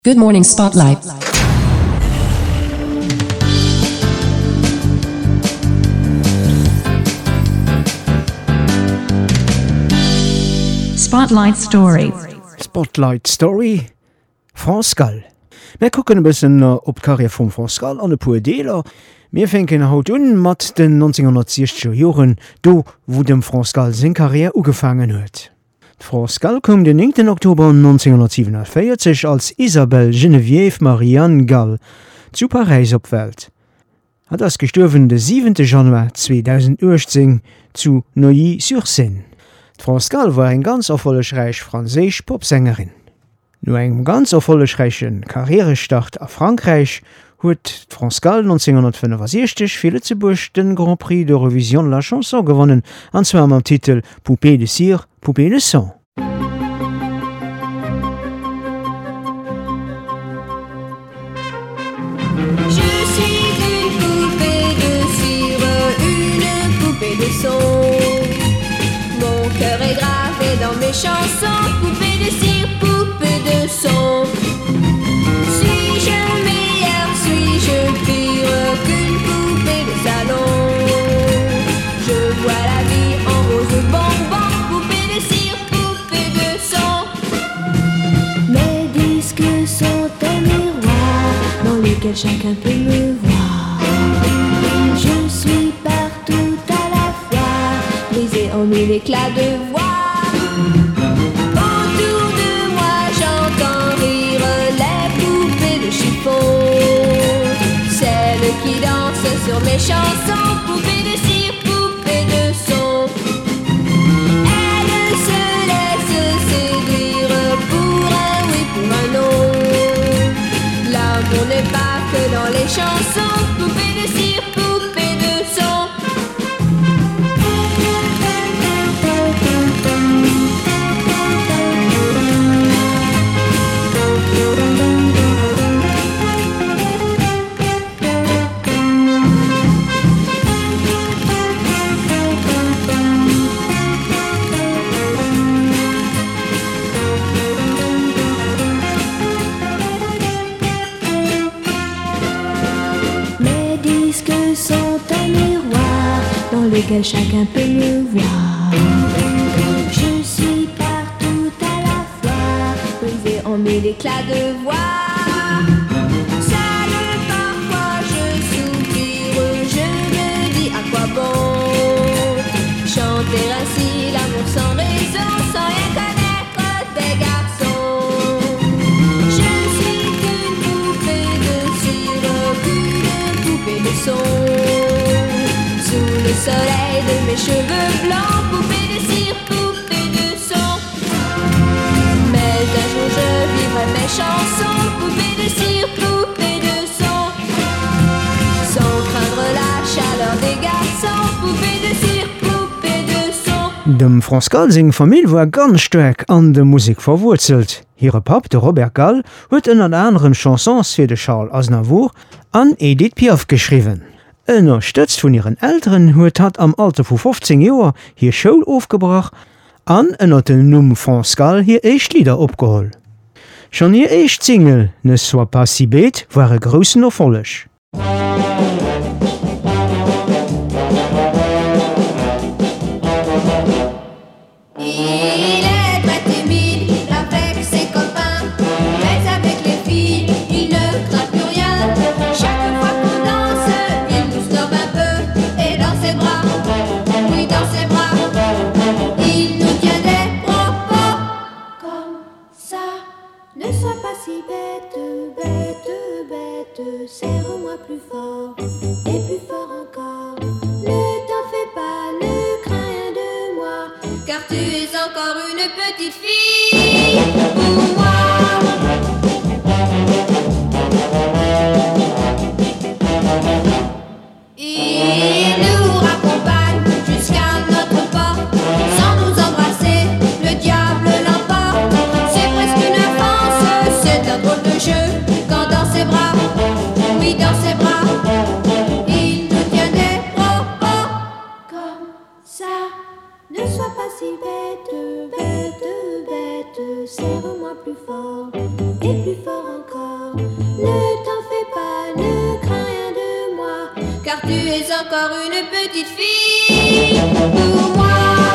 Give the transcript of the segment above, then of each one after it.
Good Morning Spotlight. Spotlight Story. Spotlight Story. France Gall. Wir gucken ein bisschen op die Karriere von France Gall an de paar Deler. Wir fangen haut an mit den 1960er Jahren, do wo dem France Gall seine Karriere angefangen hat. France Gall kam den 9. Oktober 1947 als Isabelle Geneviève Marianne Gall zu Paris op Welt. Hat ist gestorben den 7. Januar 2018 zu Neuilly-sur-Seine. France Gall war eine ganz erfolgreiche französische Popsängerin. Nur einem ganz erfolgreichen Karrierestart in Frankreich hat France Gall 1965 für Lützeburg den Grand Prix d'Eurovision la Chanson gewonnen, und zwar mit dem Titel Poupée de cire, Poupée de sang. Chanson, poupée de cire, poupée de son. Suis-je meilleure, suis-je pire qu'une poupée de salon? Je vois la vie en rose bonbon, poupée de cire, poupée de son. Mes disques sont un miroir dans lequel chacun peut me voir. Je suis partout à la fois, brisée en mille éclats de voix. Qui danse sur mes chansons, poupée de cire, poupée de son. Elle se laisse séduire pour un oui, pour un non. L'amour n'est pas que dans les chansons, poupée de cire, poupée de son. Lequel chacun peut me voir. Je suis partout à la fois, brisée en mille éclats de voix. Seule parfois je soupire, je me dis à quoi bon chanter ainsi l'amour sans raison, sans rien connaître des garçons. Je ne suis qu'une poupée de cire, qu'une poupée de son. Sous le soleil de mes cheveux blancs, poupée de cire, poupée de son. Mais un jour je vivrai mes chansons, poupée de cire, poupée de son. Sans craindre la chaleur des garçons, poupée de cire, poupée de son. Dem France Gall sing Familie war ganz stark an der Musik verwurzelt. Ihre Pap, der Robert Gall, hat an anderen Chansons für de Charles Aznavour an Edith Piaf geschrieben. Unterstützt von ihren Eltern hat am Alter von 15 Jahren hier Schule aufgebracht und hat den Namen France Gall hier erst Lieder abgeholt. Schon ihr erste Single «Ne sois pas si bête» war ein grosser Erfolg. Serre-moi plus fort et plus fort encore. Ne t'en fais pas, ne crains rien de moi, car tu es encore une petite fille pour moi. Il nous raccompagne jusqu'à notre porte, sans nous embrasser, le diable l'emporte. C'est presque une offense, c'est un drôle de jeu, quand dans ses bras, oui dans ses bras, il nous tient des propos. Comme ça, ne sois pas si bête, bête, bête, serre-moi Ne t'en fais pas, ne crains rien de moi, car tu es encore une petite fille pour moi.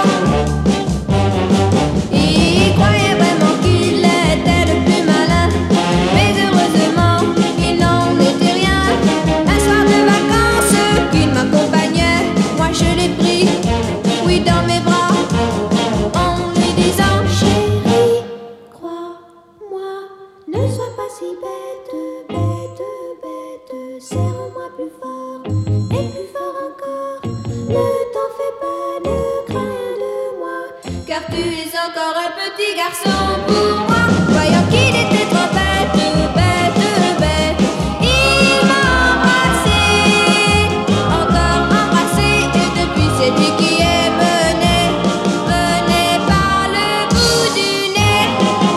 Il croyait vraiment qu'il était le plus malin, mais heureusement il n'en était rien. Un soir de vacances qu'il m'accompagnait, moi je l'ai pris, oui, dans mes bras, en lui disant: chérie, crois-moi, ne sois pas si bête, bête, bête, serre-moi plus fort et plus fort encore. Ne t'en fais pas, ne crains rien de moi, car tu es encore un petit garçon pour moi. Voyant qu'il était trop bête, bête, bête, il m'a embrassé, encore embrassé, et depuis c'est lui qui est mené, mené par le bout du nez.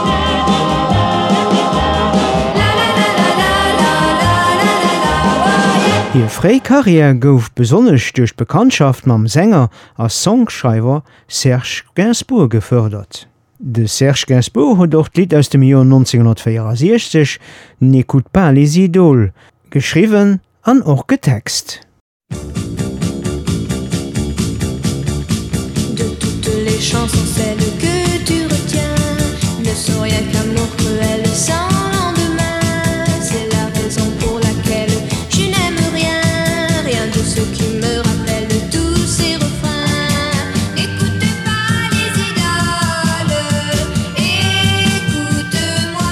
La la la la la la la la la la. Hier Freikarriere gouf besonnech duch Bekanntschaft mam Sänger als Songschreiber Serge Gainsbourg gefördert. De Serge Gainsbourg huet doch d'Lied aus dem Joer 1964 N'écoute pas les idoles geschriwen an och getext. De toutes les chansons, celles que tu retiens ne sont rien qu'amour cruel sans lendemain. C'est la raison pour laquelle je n'aime rien, rien de ce qui me rappelle tous ces refrains. N'écoute pas les idoles, écoute-moi,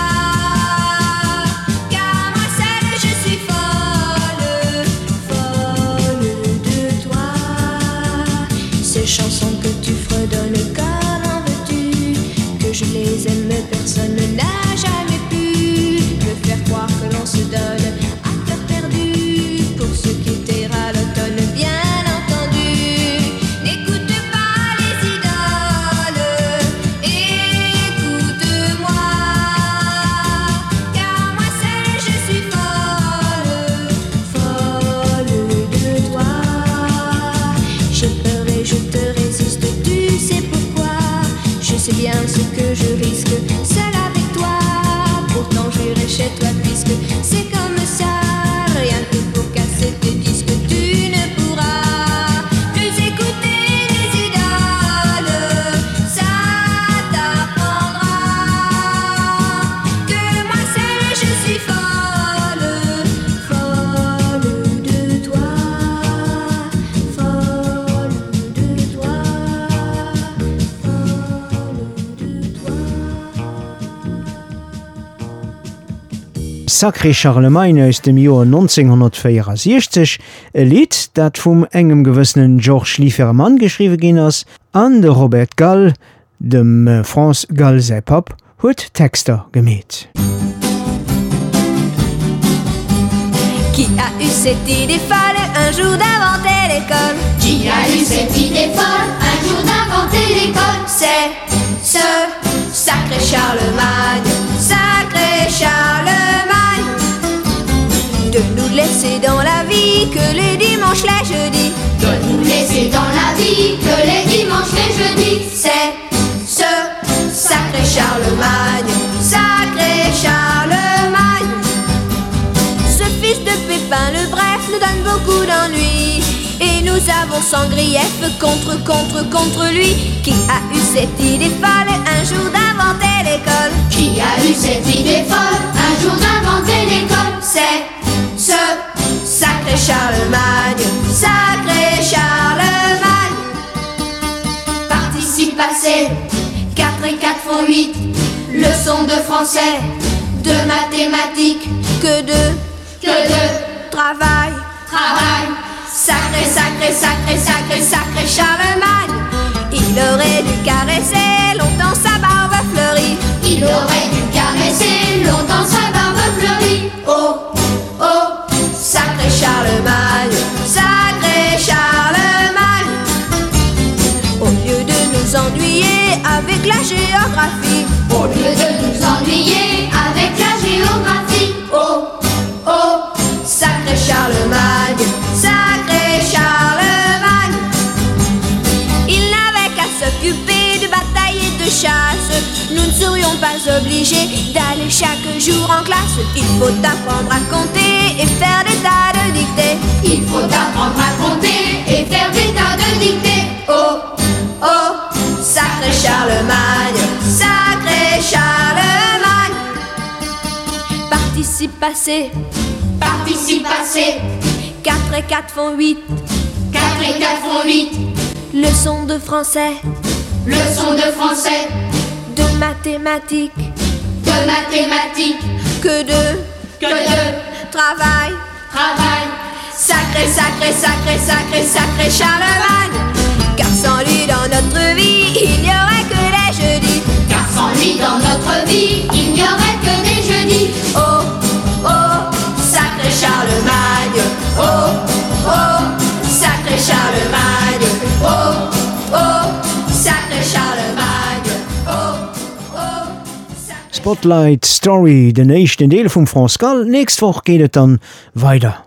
car moi seule je suis folle, folle de toi. Ces chansons que tu fredonnes, comment veux-tu que je les aime? Personne n'a jamais pu me faire croire que l'on se donne à cœur perdu pour se quitter à l'automne, bien entendu. N'écoute pas les idoles, écoute-moi, car moi seule je suis folle, folle de toi. J'ai peur et je te résiste, tu sais pourquoi. Je sais bien ce que je risque, seul avec toi. Pourtant j'irai chez toi puisque c'est comme ça. Rien que pour casser tes disques, tu ne pourras plus écouter les idoles. Ça t'apprendra que moi seule je suis folle, folle de toi, folle de toi, folle de toi. Sacré Charlemagne aus dem Joer 1964, e Lied, dat vum engem gewëssenen George Liefermann geschriwe ginn ass, an de Robert Gall, dem France Gall sei Pap, huet Texter gemet. Qui a eu cette idée folle un jour d'inventer l'école? Qui a eu cette idée folle un jour d'inventer l'école? C'est ce sacré Charlemagne, sacré Charlemagne, de nous laisser dans la vie que les dimanches, les jeudis, De nous laisser dans la vie que les dimanches, les jeudis. c'est ce sacré Charlemagne, sacré Charlemagne. Ce fils de Pépin le Bref nous donne beaucoup d'ennuis, et nous avons sans grief contre lui. Qui a eu cette idée folle un jour d'inventer l'école? Qui a eu cette idée folle un jour d'inventer l'école? C'est ce sacré Charlemagne, sacré Charlemagne. Participe passé, 4 et 4 font 8. Leçon de français, de mathématiques, Que de travail, travail. sacré, sacré, sacré, sacré, sacré Charlemagne. Il aurait dû caresser longtemps sa barbe fleurie. Il aurait dû caresser longtemps sa barbe fleurie. Oh, oh, sacré Charlemagne, sacré Charlemagne. Au lieu de nous ennuyer avec la géographie, Au lieu de nous ennuyer avec la géographie. oh, oh, sacré Charlemagne, sacré Charlemagne. Il n'avait qu'à s'occuper de bataille et de chasse. Nous ne serions pas obligés d'aller chaque jour classe, il faut apprendre à compter et faire des tas de dictées. Il faut apprendre à compter et faire des tas de dictées. Oh, oh, sacré Charlemagne, sacré Charlemagne. Participe passé, Participe passé, 4 et 4 font 8. 4 et 4 font 8. Leçon de français, Leçon de français, de mathématiques, de mathématiques, que de travail. travail. Sacré, sacré, sacré, sacré, sacré Charlemagne. Car sans lui dans notre vie, il n'y aurait que les jeudis. Car sans lui dans notre vie, il n'y aurait que des jeudis. Oh, oh, sacré Charlemagne. Oh, oh, sacré Charlemagne. Oh, oh, sacré Charlemagne. Oh, oh, sacré Spotlight Story, den echten Deel vum Franskal, nächst woch geht et dann weiter.